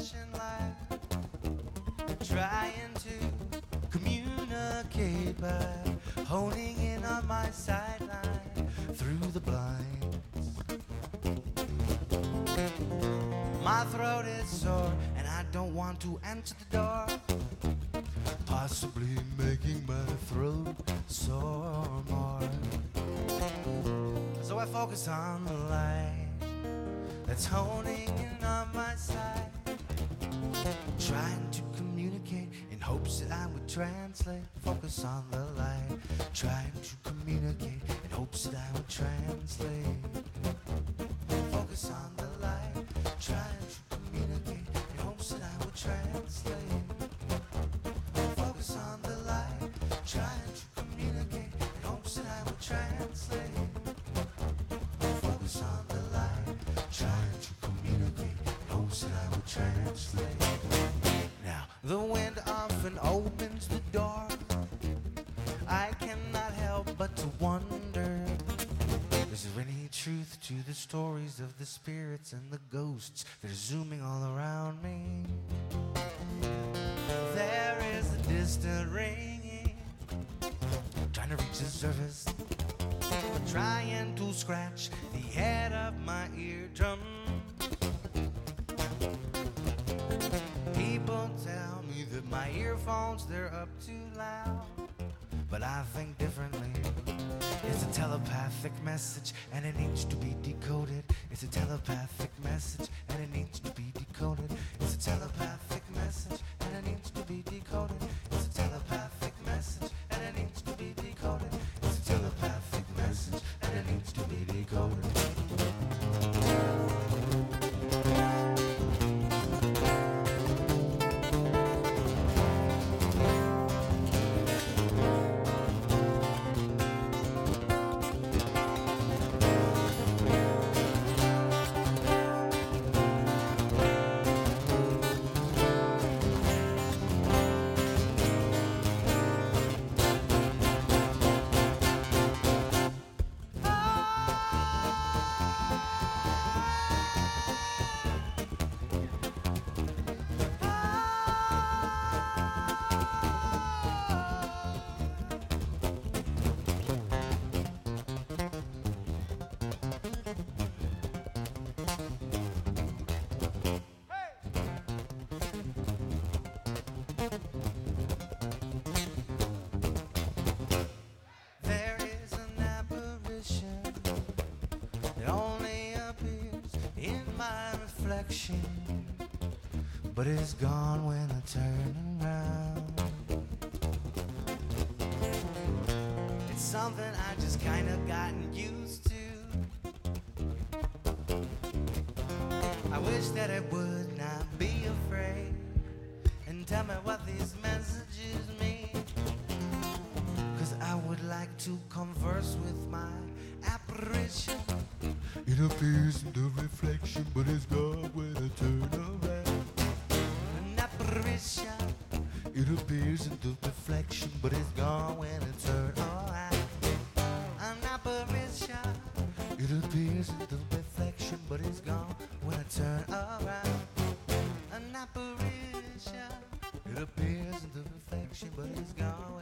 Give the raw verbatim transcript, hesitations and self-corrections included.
flashing light, trying to communicate by honing in on my sideline through the blinds. My throat is sore and I don't want to answer the door, possibly making my throat sore more. So I focus on the light that's honing in on my side, trying to communicate in hopes that I would translate. Focus on the light, trying to communicate in hopes that I would translate. Focus on the light, trying to communicate in hopes that I would translate. Focus on the light, trying to communicate in hopes that I would translate. Focus on the light, trying to communicate in hopes that I would translate. Now, the wind often opens the door. I cannot help but to wonder, is there any truth to the stories of the spirits and the ghosts that are zooming all around me? There is a distant ringing, trying to reach the surface, trying to scratch the head of my eardrum. People tell me that my earphones, they're up too loud, but I think differently. It's a telepathic message and it needs to be decoded. It's a telepathic message and it needs to be decoded. It's a telepathic message and it needs to be decoded. It's a telepathic message and it needs to be decoded. It's a telepathic message and it needs to be decoded. But it's gone when I turn around. It's something I just kinda gotten used to. I wish that I would not be afraid and tell me what these messages mean, 'cause I would like to converse with my apparition. It appears in the reflection, but it's gone when I turn around. It appears in the reflection, but it's gone when it turns around. An apparition. It appears in the reflection, but it's gone when I turn around. An apparition. It appears in the reflection, but it's gone.